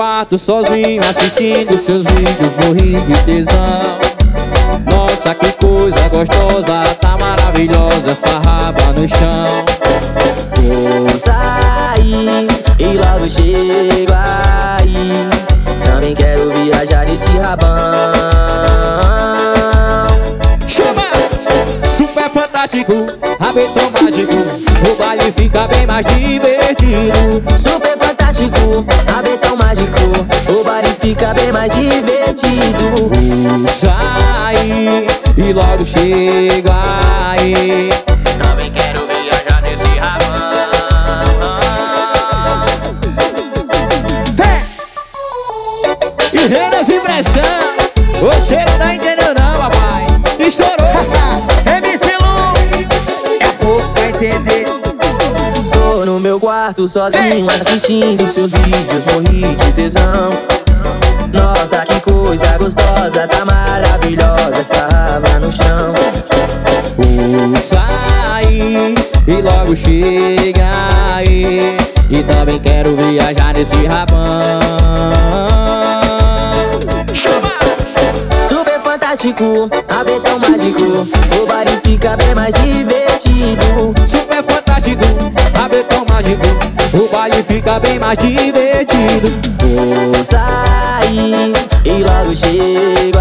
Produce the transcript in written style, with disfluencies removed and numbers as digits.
quarto sozinho assistindo seus vídeos, morri de tesão. Nossa, que coisa gostosa, tá maravilhosa essa raba no chão. Vou sair e logo chego aí. Também quero viajar nesse rabão. Chama! Super fantástico, rabetão mágico, o baile fica bem mais divertido. Super fantástico, rabetão mágico, o baile fica bem mais divertido. Sai e logo chega aí. Também quero viajar nesse rabão. E Renas e pressão, você não tá entendendo não, papai. Estourou. MC Lu, é pouco pra entender. Tô no meu quarto sozinho assistindo seus vídeos, morri de tesão. Nossa, que coisa gostosa, tá maravilhosa essa raba no chão. Sai e logo chega aí. E também quero viajar nesse rabão. Super fantástico, rabetão mágico, o baile fica bem mais divertido. Super fantástico, rabetão mágico, o baile fica bem mais divertido. Vou sair e logo chego